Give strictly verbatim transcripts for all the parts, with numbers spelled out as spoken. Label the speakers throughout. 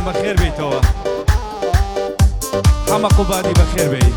Speaker 1: بەخێر بیتەوە حەمە قوبادی بەخێر بی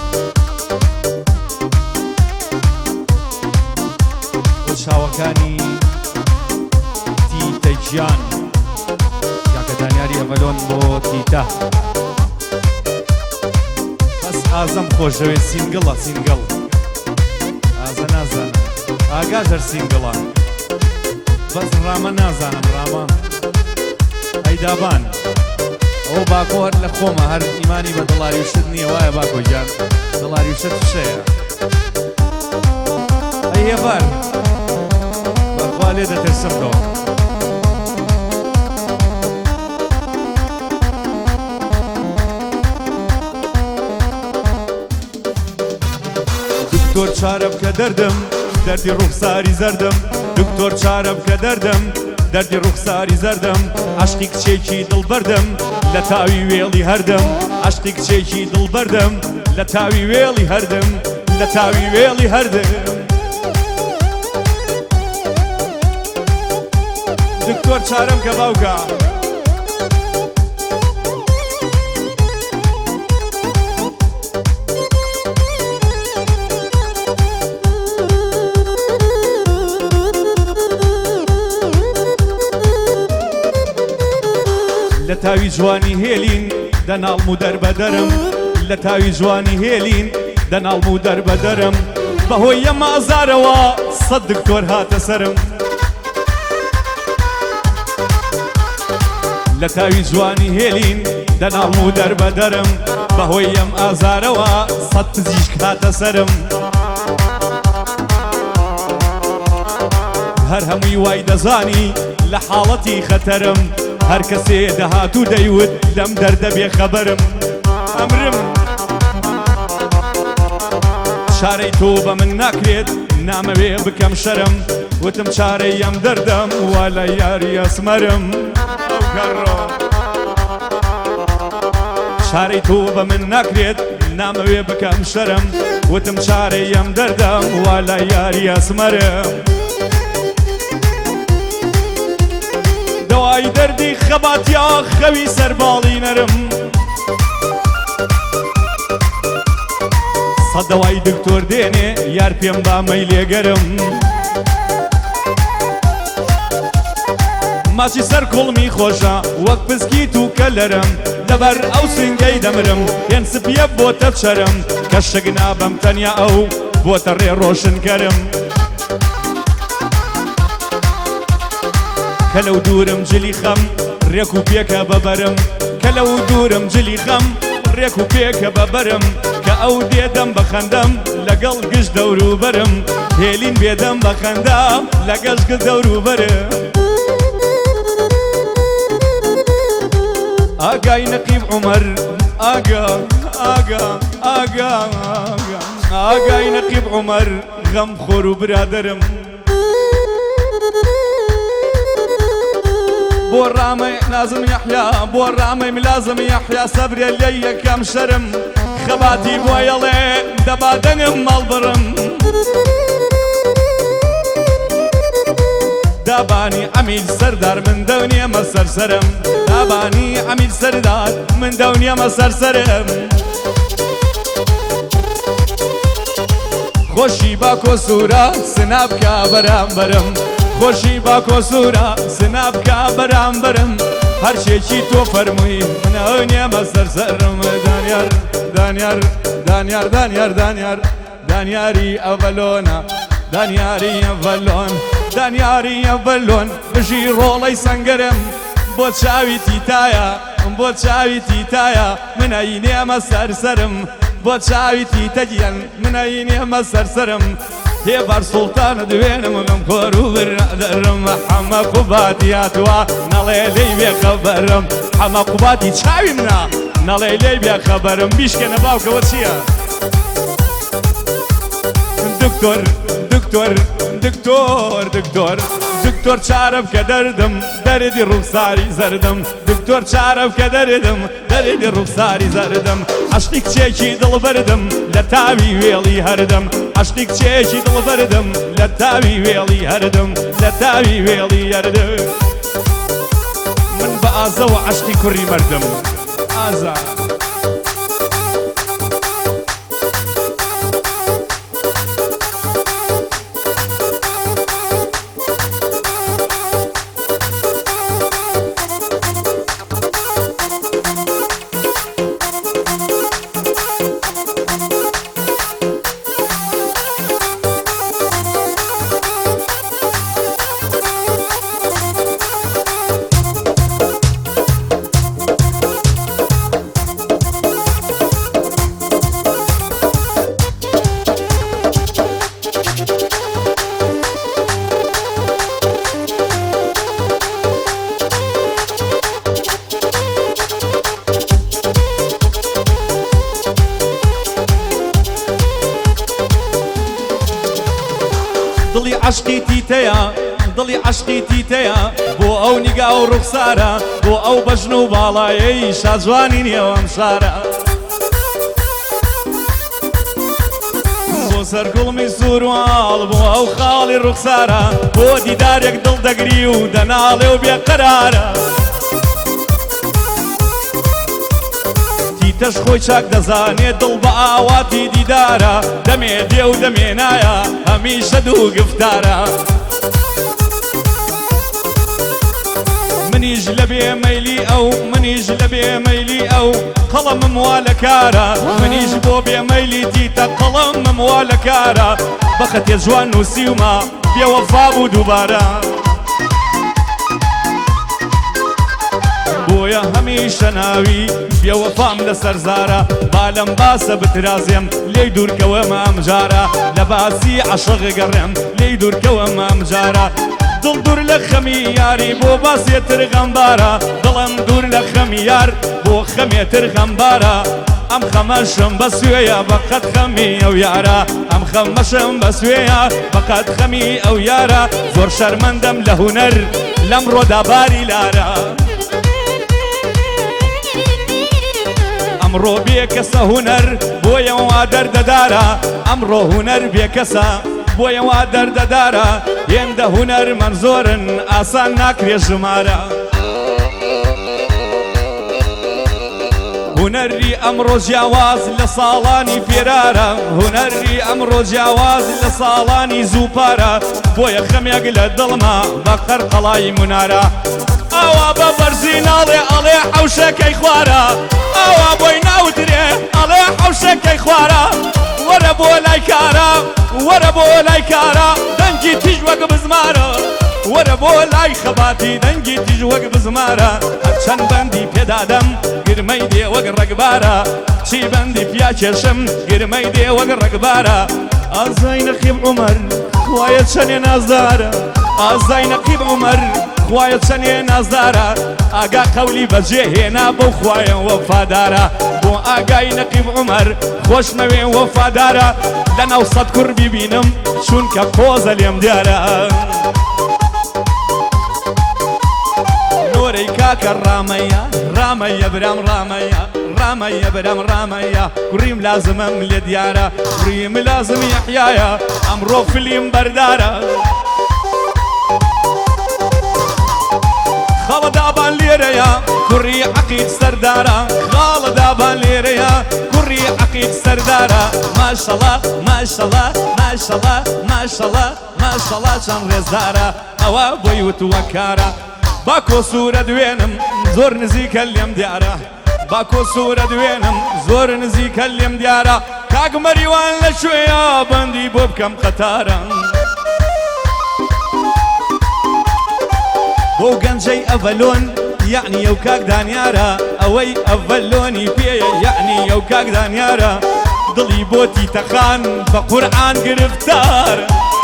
Speaker 1: چاوەکانی تیتەگیان کاکە دانیاری ئەڤەلۆن بۆ تیتە بەس ئازەم خۆشەوێ سینگڵە سینگڵ ئازە نازانم ئاگاژەر سینگڵە بەس ڕامە نازانم ڕامە ئەیدابان ئەو باکۆ هەر لە خۆمە هەر ئیمانی بە دڵاری وشت نییە وایە باکۆ گیان دڵاری وشت شەیە ئەی هێڤار بەخوا لێ دەترسمەوە دکتۆر چارە بکە دەردم دەردی ڕوخساری زەردم دکتۆر چارە بکە دەردم دەردی ڕوخساری زەردم عەشقی کچێکی دڵبەردم لە تاوی وێڵی هەردم عەشقی کچێکی دڵبەردم لە تاوی وێڵی هەردم لە تاوی وێڵی هەردم دکتۆر چارەم کە باوکە لە تاوی جوانی هێلین دەناڵم و دەربەدەرم لە تاوی جوانی هێلین دەناڵم و دەربەدەرم بەهۆی ئەم ئازارەوە سەد دکتۆر هاتە سەرم لە تاوی جوانی هێلین دەناڵم و دەربەدەرم بەهۆی ئەم ئازارەوە سەد پزیشک هاتە سەرم هەر هەمووی وای دەزانی لە حاڵەتی خەتەرم هەر کەسێ دەهات و دەیوت لەم دەردە بێ خەبەرم ئەمرم چارەی تۆ بە من ناکرێت نامەوێ بکەم شەرم وتم چارەی ئەم دەردەم وا لە یاری ئەسمەرم ئەو گەڕۆ چارەی تۆ بە من ناکرێت نامەوێ بکەم شەرم وتم چارەی ئەم دەردەم وا لە یاری ئەسمەرم دەوای دەردی خەباتیا خەوی سەرباڵی نەرم سەد دەوای دکتۆر دێنێ یار پێم بامەی لێگەرم ماچی سەر کوڵمی خۆشە وەک پزگیت و کەلەرم لەبەر ئەو سنگەی دەمرم هێن سپیە بۆتە بچەرم کە شەگ نابەم تەنیا ئەو بۆتە ڕێ ڕۆشنکەرم کە لەو دوورم جلی خەم ڕێک و پێکە بەبەرم کە لەو دوورم جلی خەم ڕێک و پێکە بەبەرم کە ئەو دێدەم بە خەندەم لەگەڵ گشت دەوروبەرم هێلین بێدەم بە خەندەم لەگەڵ گشت دەوروبەرم ئاگای نەقیب عومەر ئاگا ئاگا ئاگا ئاگای نەقیب عومەر غەم خۆر و برادەرم بۆ ڕامەی لازم یەحیا بۆ ڕامەی لازم یەحیا سەبرێ لێ یەکەم شەرم خەباتی بۆ یەڵێ دەبا دەنگم ماڵبڕم دابانی ئەمیل سەردار من دەونیەمە سەرسەرم دابانی ئەمیل سەردار من دەونیەمە سەرسەرم خۆشی باکۆ سوورە سنابکە بەرامبەرم خۆشی باکۆ سوورە سنابکە بەرامبەرم هەرچێکی تۆ فەرمووی من ئەونیەمە سەرسەرم دانیار دانیار دانیار دانیار دانیار دانیاری ئەڤەلۆنە دانیاری ئەڤەلۆن دانیاری ئەڤەلۆن بژی ڕۆڵەی سەنگەرم بۆ چاوی تیتایە بۆ چاوی تیتایە من ئەینێمە سەرسەرم بۆ چاوی تیتەگیان من ئەینێمە سەرسەرم هێبار سوڵتانە دوێنم غەم خۆر و برادەرم حەمە قوباتی هاتووە نەڵێ لێی بێ خەبەرم حەمە قوباتی چاوی منە نەڵێ لێی بێ خەبەرم بیشکەنە باوکەوە چییە؟ دکتۆر دکتۆر دکتۆر دکتۆر دکتۆر چارە بکە دەردم دەردی ڕوخساری زەردم دکتۆر چارە بکە دەردم دەردی ڕوخساری زەردم عەشقی کچێکی دڵبەردم لە تاوی وێڵی هەردم عەشقی کچێکی دڵبەردم لە تاوی وێڵی هەردم لە تاوی وێڵی هەردم من بە ئازە و عەشقی کوڕی مەردم ئازا دڵی عەشقی تیتەیە دڵی عەشقی تیتەیە بۆ ئەو نیگا و ڕوخسارە بۆ ئەو بەژن و باڵایەی شاجوانی نێوەم شارە بۆ سەر گوڵمی سوورواڵ بۆ ئەو خاڵی ڕوخسارە بۆ دیدارێک دڵ دەگری و دەناڵێ و بێقەرارە تیتەش خۆی چاک دەزانێت دڵ بە ئاواتی دیدارە دەمێ دێ و دەمێنایە هەمیشە دوو گفتارە منیش لە بێ مەیلی ئەو منیش لە بێ مەیلی ئەو قەڵەمم وا لە کارە منیش بۆ بێ مەیلی تیتە قەڵەمم وا لە کارە بەخەتێ جوان نووسیومە بێوەفا بوو دووبارە بۆیە هەمیشە ناوی بێوەفام لەسەر زارە بالەم باسە بترازێم لێی دوورکەوە مامجارە لە باسی عەشق گەڕێم لێی دوورکەوە مامجارە دڵ دوور لە خەمی یاری بۆ باسێتر غەمبارە دڵم دوور لە خەمی یار بۆ خەمێتر غەمبارە ئەم خەمەشم بە سوێیە بەقەت خەمی ئەو یارە ئەم خەمەشم بە سوێیە بەقەت خەمی ئەو یارە زۆر شەرمەندەم لە هونەر لەمڕۆدا باری لارە ئەمڕۆ بێکەسە هونەر بۆیە وا دەردەدارە ئەمڕۆ هونەر بێکەسە بۆیە وا دەردەدارە هێندە هونەرمەند زۆرن ئاسان ناکرێ ژمارە هونەری ئەمڕۆ جیاواز لە ساڵانی پێرارە هونەری ئەمڕۆ جیاواز لە ساڵانی زووپارە بۆیە خەمێک لە دڵما بە قەرقەڵای مونارە ئاوا بە بەرزی ناڵێ ئەڵێ حەوشەکەی خوارە ئاوا بۆی ناوترێ ئەڵێ حەوشەکەی خوارە وەرە بۆ لای کارە وەرە بۆ لای کارە دەنگی تیژ وەک بزمارە وەرە بۆ لای خەباتی دەنگی تیژ وەک بزمارە هەرچەند بەندی پێدادەم گرمەی دێ وەک ڕەگبارە چی بەندی پیا کێشم گرمەی دێ وەک ڕەگبارە ئازای نەقیب عومەر خوایە چەندێ نازدارە ئازای نەقیب عومەر خوایە چەندێ نازدارە ئاگا قەولی بەجێ هێنا بەو خوایە وەفادارە بۆ ئاگای نەقیب عومەر خۆشمەوێ وەفادارە لەناو سەد کوڕ بیبینم چونکە کۆزە لێم دیارە نۆرەی کاکە ڕامەیە ڕامەیە برام ڕامەیە ڕامەیە برام ڕامەیە کوڕیم لازمم لێ دیارە کوڕیم لازم یەحیایە ئەمڕۆ فلیم بەردارە خاڵە دابان لێرەیە کوڕی عەقید سەردارە خاڵە دابان لێرەیە کوڕی عەقید سەردارە ماشەڵا ماشەڵا ماشەڵا ماشەڵا ماشەڵا چەند ڕێزدارە ئەوە بۆی وتووە کارە باکۆ سوورە دوێنم زۆر نزیکە لێم دیارە باکۆ سوورە دوێنم زۆر نزیکە لێم دیارە کاک مەریوان لەکوێیە بەندی بۆ بکەم قەتارە بۆ گەنجەی ئەڤەلۆن یعنی ئەو کاک دانیارە ئەوەی ئەڤەلۆنی پێیە یعنی ئەو کاک دانیارە دڵی بۆ تیتەخان بە قورعان گرفتارە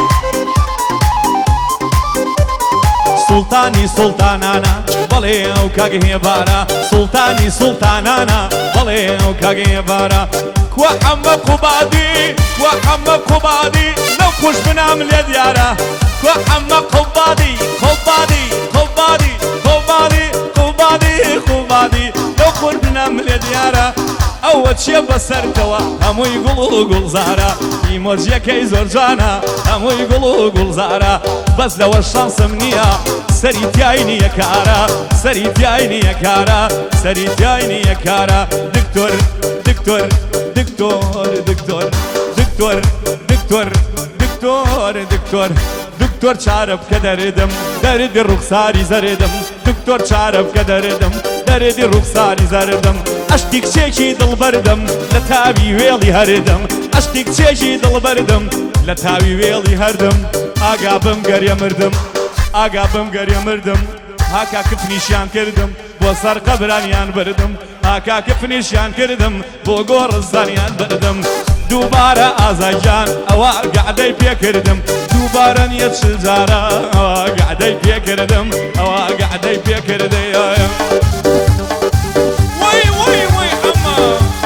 Speaker 1: سوڵتانی سوڵتانانە بەڵێ ئەو کاک هێبارە سوڵتانی سوڵتانانە بەڵێ ئەو کاک هێبارە کوە حەمە قوبادی کوە حەمە قوبادی لەو خوش بنام لێ دیارە کوە حەمە قوبادی قوبادی قوبادی قوبادی قوبادی قوبادی لەو خوش بنام لێ دیارە ئەوە چیە بەسەرتەوە هەمووی گوڵ و گوڵزارە ئیمۆجیەکەی زۆر جوانە هەمووی گوڵ و گوڵزارە بەس لەوە شانسم نییە سەری تیاینی یەکارە سەری تیاینی یەکارە سەری تیاینی یەکارە دکتۆر دکتۆر دکتۆر دکتۆر دکتۆر دکتۆر دکتۆر دکتۆر دکتۆر چارە بکە دەردم دەردی ڕوخساری زەردم دکتۆر چارە بکە دەردم دەردی ڕوخساری زەردم ئەشتی کچێکی دڵبەردم لە تاوی وێڵی هەردم ئەشتی کچێکی دڵبەردم لە تاوی وێڵی هەردم ئاگا بم گەریە مردم ئاگا بم گەریە مردم هاکا کفنیشیان کردم بۆ سەر قەبرانیان بردم هاکا کفنیشیان کردم بۆ گۆڕزانیان بردم دووبارە ئازاجان ئەوە گەعدەی پێکردم دووبارە نیە چل جارە ئەوە گەعدەی پێکردم ئەوە گەعدەی پێکردی وەی وەی وەی ئەمە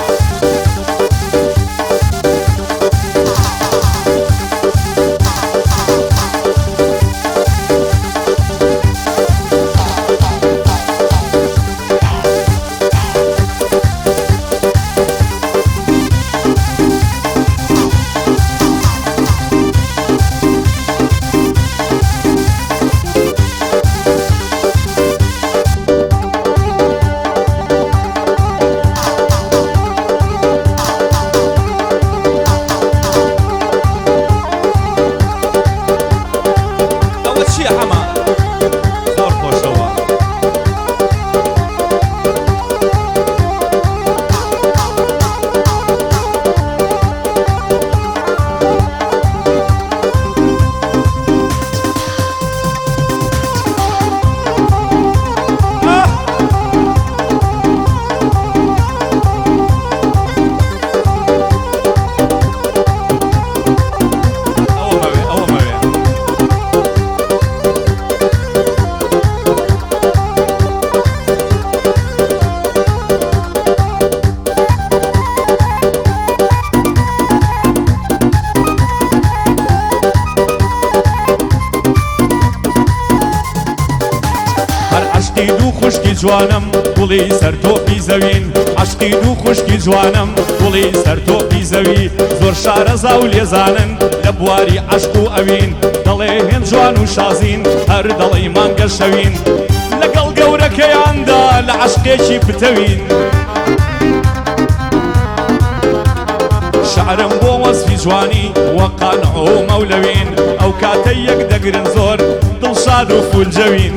Speaker 1: خوشکی جوانم گوڵی سەر تۆپی زەوین عەشقی دوو خوشکی جوانم گوڵی سەر تۆپی زەوی زۆر شارەزا و لێزانن لە بواری عەشق و ئەوین دەڵێ هێن جوان و شازین هەر دەڵێ مانگە شەوین لەگەڵ گەورەکەیاندا لە عەشقێکی پتەوین شعرم بۆ وەزفی جوانی وە قانع و مەولەوین ئەو کاتەی یەک دەگرن زۆر دڵشاد و فولجەوین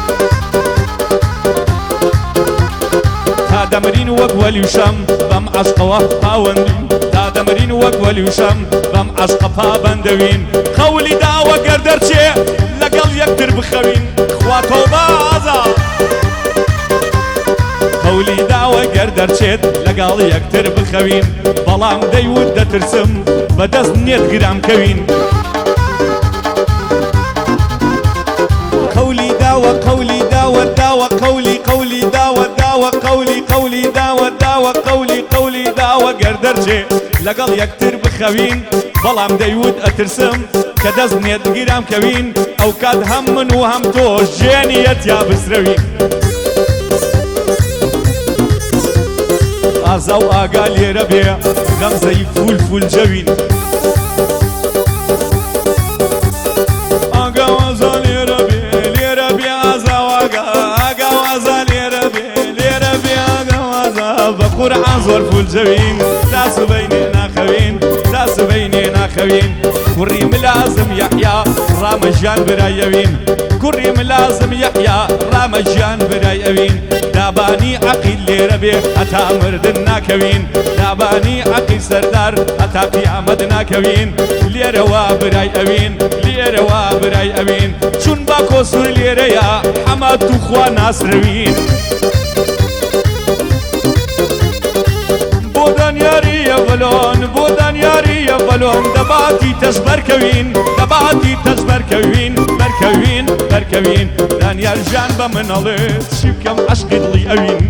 Speaker 1: تا دەمرین وەک وەلیوشەم بەم عەشقەوە پاوەندین تا دەمرین وەک وەلیوشەم بەم عەشقە پابەندەوین خەولی داوە گەر دەرچێ لەگەڵ یەکتر بخەوین خوا تۆبازە خەولی داوە گەر دەرچێت لەگەڵ یەکتر بخەوین بەڵام دەیوت دەترسم بەدەست نێت گرامکەوین قولي داوە قولي داوە داوە قولي قولي داوە داوە قولي قولي داوە داوە قولي قولي داوە گەر دەرچێ لەگەڵ یەکتر بخەوین بەڵام دەیوت ئەترسم کە دەست نێت گیرامکەوین ئەو کات هەم من و هەم تۆ ژێنیەت یا بسرەوین ئازا و ئاگا لێرە بێ غەمزەی فول فول جەوین ئاگا وازا لێرە بێ لێرە بێ ئازا و ئاگا ئاگا وازا لێرە بێ لێرە بێ ئاگا وازا بە قورعان زۆر فول جەوین تا سبەینێ ناخەوین تا سبەینێ ناخەوین کوڕی ملازم یەحیا ڕامەژیان برای ئەوین کوڕی ملازم یەحیا ڕامەژیان برای ئەوین دابانی عەقیل لێرە بێ هەتا مردن ناکەوین دابانی عەقیل سەردار هەتا قیامەت ناکەوین لێرەوە برای ئەوین لێرەوە برای ئەوین چون با کۆسوور لێرەیە حەما توخوا ناسرەوین بۆ دانیاریە بەلۆن بۆ دانیاریە بەلۆن دەباتی تەش بەرکەوین دەباتی تەش بەرکەوین بەرکەوین بەرکەوین دانیار ژیان بە منەڵێت چی بکەم عەشقی دڵی ئەوین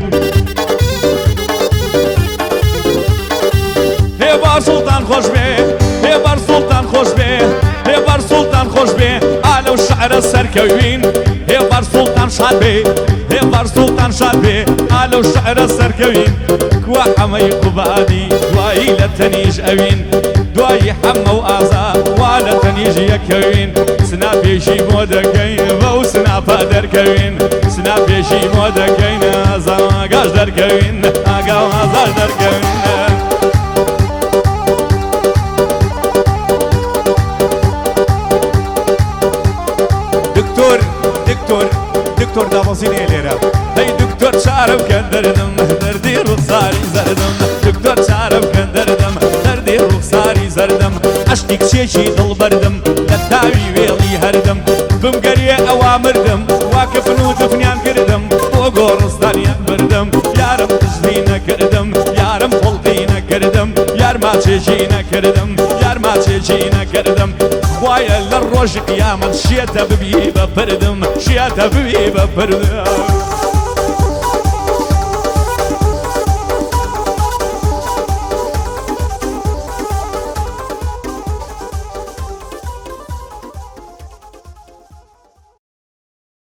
Speaker 1: هێبار سوڵتان خۆش بێ هێبار سوڵتان خۆش بێ هێبار سوڵتان خۆش بێ ئالە و شەعرە سەرکەوین هێبار سوڵتان شاد بێ هێبار سوڵتان شاد بێ ئالە و شەعرە سەرکەوین کوا حەمەی قوبادی دوایی لە تەنیژ ئەوین دوایی حەمە و ئازا وا لە تەنیژ یەکەوین سناپێشی بۆ دەکەین بەو سناپە دەرکەوین دەرکەوین سنا پێشی مۆ دەکەین زەواگەش دەرکەوین ئاگاو ئازار دەرکەوین دکتۆر دکتۆر دکتۆر دابەزینێ لێرە هەی دکتۆر چارە بکەن دەردم دەردی ڕوخساری زەردم دکتۆر چارە بکەن دەردم دەردی ڕوخساری زەردم عەشقی کچێکی دڵبەردم لە تاوی وێڵی هەردم بمگەریە ئەوا مردم وا کەفن و دفنیان کردم بۆ گۆڕستانیان بردم یارم دژی نەکردم یارم خۆڵقی نەکردم یار ماچێکی نەکردم یار ماچێکی نەکردم خوایە لە ڕۆژی قیامەت شێتە ببی بە پردم شێتە ببی بە پردم